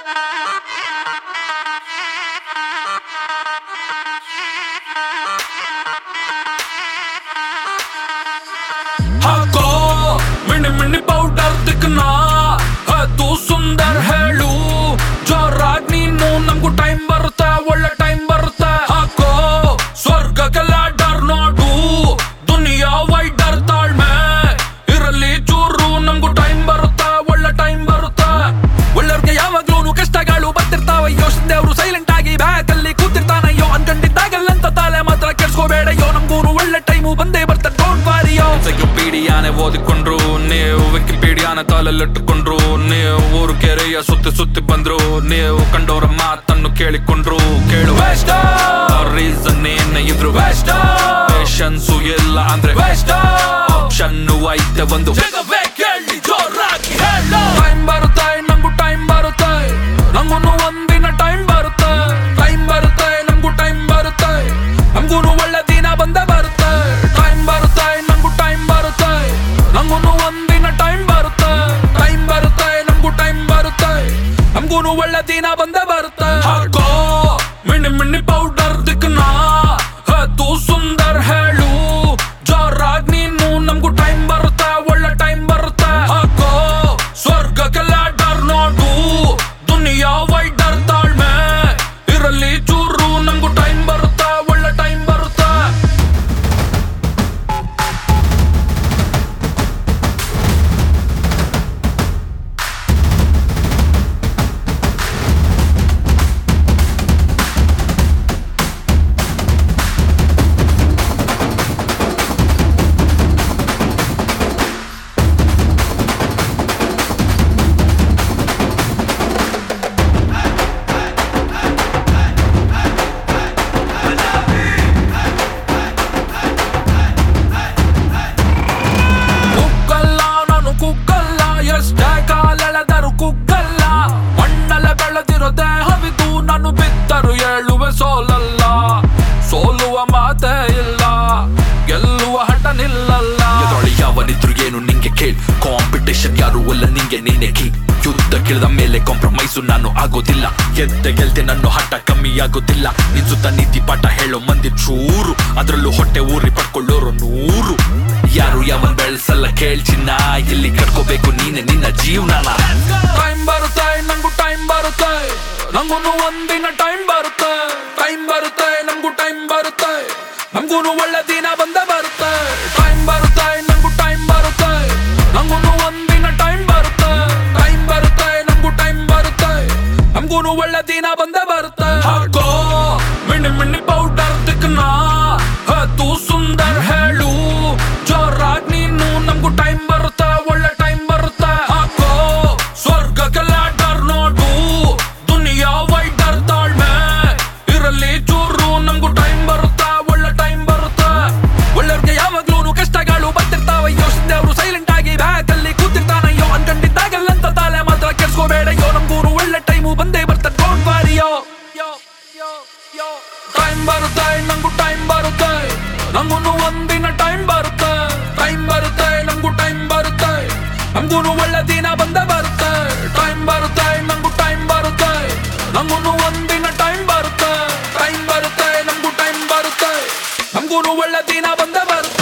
ಹಾಕೋ ಮಿಣಿ ಮಿಣಿ ಪೌಡರ್ ದಿಕ್ನ ಅದು ಸುಂದರ್ ಹೇಳು ಜೋರಾಗ್ ನೀನು ನಮ್ಗೂ ಟೈಮ್ ಬರುತ್ತೆ ಒಳ್ಳೆ ಟೈಮ್ ಬರುತ್ತೆ ಹಾಕೋ ಸ್ವರ್ಗಕ್ಕೆ ಲ್ಯಾಡರ್ ನೋಡು ದುನಿಯಾ ವೈಡರ್ ತಾಳ್ಮೆ ಇರಲಿ ಚೂರು ನಮ್ಗೂ ಟೈಮ್ ಬರುತ್ತೆ ಒಳ್ಳೆ ಟೈಮ್ ಬರುತ್ತೆ ಒಳ್ಳೆಯವ್ರಿಗೆ ಯಾವಾಗ್ಲೂ ಕಷ್ಟಗಳು ಬರ್ತಿರ್ತಾವ ಯೋಚನೆ ಅವರು ಸೈಲೆಂಟ್ ಆಗಿ ಬ್ಯಾಕ್ ಅಲ್ಲಿ ಕೂತಿರ್ತಾನಯ್ಯೋ ಅನ್ಕೊಂಡಿದ್ದಾಗಲ್ಲಂತ ತಲೆ ಮಾತ್ರ ಕೆಡ್ಸ್ಕೋಬೇಡಯ್ಯೋ ನಮ್ಗೂನು ಒಳ್ಳೆ ಟೈಮು ಬಂದೇ ಬರ್ತಾರೆ ಡೋಂಟ್ ವಾರಿಯೋ ಎನ್ಸೈಕ್ಲೋಪೀಡಿಯಾನೆ ಓದಿಕೊಂಡ್ರು ನೀವು ವಿಕಿಪೀಡಿಯಾನ ಕಾಲಲ್ಲಿಟ್ಟುಕೊಂಡ್ರು ನೀವು ಊರು ಕೆರೆಯ ಸುತ್ತಿ ಸುತ್ತಿ ಬಂದ್ರು ನೀವು ಕಂಡೋರ ಮಾತನ್ನು ಕೇಳಿಕೊಂಡ್ರು ಕೇಳು ವೇಸ್ಟ್ ರೀಸನ್ ಏನ ಇದ್ರು ವೇಸ್ಟ್ ಪೇಷನ್ಸು ಇಲ್ಲ ಅಂದ್ರೆ ವೇಸ್ಟ್ ಆಪ್ಷನ್ ಐತೆ ಒಂದು ಕೇಳಿ ಜೋರಾಗಿ ಹೇಳು ಟೈಮ್ ಬರುತ್ತೆ ನಮ್ಗೂ ಟೈಮ್ ಬರುತ್ತೆ ನಮಗೂ ಒಂದಿನ ಟೈಮ್ ಬರುತ್ತೆ ಟೈಮ್ ಬರುತ್ತೆ ನಮ್ಗೂ ಟೈಮ್ ಬರುತ್ತೆ ನಮ್ಗೂ ಒಳ್ಳೆ ದಿನ ಬಂದ ಬರುತ್ತೆ ಟೈಮ್ ಬರುತ್ತೆ ನಮ್ಗೂ ಟೈಮ್ ಬರುತ್ತೆ ನಮಗೂ ಒಂದಿನ ಟೈಮ್ ಬರುತ್ತೆ ಟೈಮ್ ಬರುತ್ತೆ ನಮ್ಗೂ ಟೈಮ್ ಬರುತ್ತೆ ನಮ್ಗೂ ಒಳ್ಳೆ ದಿನ ಬಂದ ಬರುತ್ತೆ ಹಾಕೋ ಮಿಣಿ ಮಿಣಿ ಪೌಡರ್ ದಿಕ್ನ ಅದು ಸುಂದರ್ ಹೇಳು ಜೋರಾಗ್ ನೀನು ನಮ್ಗೂ ಟೈಮ್ ಬರುತ್ತೆ ಒಳ್ಳೆ ಟೈಮ್ ಬರುತ್ತೆ ಹಾಕೋ ಸ್ವರ್ಗಕ್ಕೆ ಲ್ಯಾಡರ್ ನೋಡು ದುನಿಯಾ ವೈಡರ್ ತಾಳ್ಮೆ ಇರಲಿ ಚೂರು ನಮ್ಗೂ ಟೈಮ್ ಬರುತ್ತೆ ಒಳ್ಳೆ ಟೈಮ್ ಬರುತ್ತೆ ಎಷ್ಟೇ ಕಾಲೆಳೆದರು ಕುಗ್ಗಲ್ಲ ಮಣ್ಣಲ್ಲ ಬೆಳೆದಿರೋ ದೇಹವಿದು ನಾನು ಬಿದ್ದರು ಹೇಳುವೆ ಸೋಲಲ್ಲ ಸೋಲುವ ಮಾತೇ ಇಲ್ಲ ಗೆಲ್ಲುವ ಹಠ ನಿಲ್ಲಲ್ಲ ಎದುರೊಳಿ ಯಾವನಿದ್ರು ಏನು ನಿಂಗೆ ಕೇಳಿ ಕಾಂಪಿಟೇಷನ್ ಯಾರು ಅಲ್ಲ ನಿಂಗೆ ನೀನೆ ಕೀ ಯುದ್ಧ ಕಿಳಿದ ಮೇಲೆ ಕಾಂಪ್ರಮೈಸು ನಾನು ಆಗೋದಿಲ್ಲ ಗೆಲ್ತೆ ನನ್ನ ಹಠ ಕಮ್ಮಿ ಆಗೋದಿಲ್ಲ ನಿನ್ ಸುತ್ತ ನೀತಿ ಪಾಠ ಹೇಳೋ ಮಂದಿ ಚೂರು ಅದ್ರಲ್ಲೂ ಹೊಟ್ಟೆ ಊರಿ ಪಡ್ಕೊಳ್ಳೋರು 100 ಯಾರು ಯಾವನ್ ಬೆಳೆಸಲ್ಲ ಕೇಳ್ಚಿನ್ನ ಎಲ್ಲಿ ಕಟ್ಕೋಬೇಕು ನೀನೆ ನಿನ್ನ ಜೀವನ ಟೈಮ್ ಬರುತ್ತೆ ನಂಗೂ ಟೈಮ್ ಬರುತ್ತೆ ನಂಗೂ ಒಂದಿನ ಟೈಮ್ ಬರುತ್ತೆ ಟೈಮ್ ಬರುತ್ತೆ ನಮ್ಗೂ ಟೈಮ್ ಬರುತ್ತೆ ನಮ್ಗೂ ಒಳ್ಳೆ ದಿನ ಬಂದ ಬರುತ್ತೆ ಟೈಮ್ ಬರುತ್ತೆ ನಂಗೂ ಟೈಮ್ ಬರುತ್ತೆ ನಮ್ಗೂ ಒಂದಿನ ಟೈಮ್ ಬರುತ್ತೆ ಟೈಮ್ ಬರುತ್ತೆ ನಮ್ಗೂ ಟೈಮ್ ಬರುತ್ತೆ ನಮ್ಗೂ ಒಳ್ಳೆ ದಿನ ಬಂದ ಬರುತ್ತೆ ಹಾಕೋ ಮಿಣಿ ಮಿಣಿ ಪೌಡರ್ ದಿಕ್ನ ಅದು ಸುಂದರ್ ಹೇಳು ಜೋರಾಗ್ ನೀನು ನಮ್ಗೂ ಟೈಮ್ ಬರುತ್ತೆ ಒಳ್ಳೆ ಟೈಮ್ ಬರುತ್ತೆ ಹಾಕೋ ಸ್ವರ್ಗಕ್ಕೆ ಲ್ಯಾಡರ್ ನೋಡು ದುನಿಯಾ ವೈಡರ್ ತಾಳ್ಮೆ ಇರಲಿ ಚೂರು ನಮ್ಗೂ ಟೈಮ್ ಬರುತ್ತೆ ಒಳ್ಳೆ ಟೈಮ್ ಬರುತ್ತೆ ಒಳ್ಳೆಯವ್ರಿಗೆ ಯಾವಾಗ್ಲೂ ಕಷ್ಟಗಳು ಬರ್ತಿರ್ತಾವ ಯೋಚನೆ ಅವರು ಸೈಲೆಂಟ್ ಆಗಿ ಬ್ಯಾಕ್ ಅಲ್ಲಿ ಕೂತಿರ್ತಾನಯ್ಯೋ ಅನ್ಕೊಂಡಿದ್ದಾಗಲ್ಲಂತ ತಲೆ ಮಾತ್ರ ಕೆಡ್ಸ್ಕೋಬೇಡಯ್ಯೋ ನಮ್ಗೂ ಒಳ್ಳೆ ಟೈಮು ಬಂದೇ ಬರ್ತಾರೆ ಡೋಂಟ್ ವಾರಿಯೋ ಟೈಮ್ ಬರುತ್ತೆ ನಂಗೂ ಟೈಮ್ ಬರುತ್ತೆ ನಮಗೂ ಒಂದಿನ ಟೈಮ್ ಬರುತ್ತೆ ಟೈಮ್ ಬರುತ್ತೆ ನಮ್ಗೂ ಟೈಮ್ ಬರುತ್ತೆ ನಮ್ಗೂ ಒಳ್ಳೆ ದಿನ ಬಂದ ಬರುತ್ತೆ ಟೈಮ್ ಬರುತ್ತೆ ನಮ್ಗೂ ಟೈಮ್ ಬರುತ್ತೆ ನಮಗೂ ಒಂದಿನ ಟೈಮ್ ಬರುತ್ತೆ ಟೈಮ್ ಬರುತ್ತೆ ನಮ್ಗೂ ಟೈಮ್ ಬರುತ್ತೆ ನಮ್ಗೂ ಒಳ್ಳೆ ದಿನ ಬಂದ ಬರುತ್ತೆ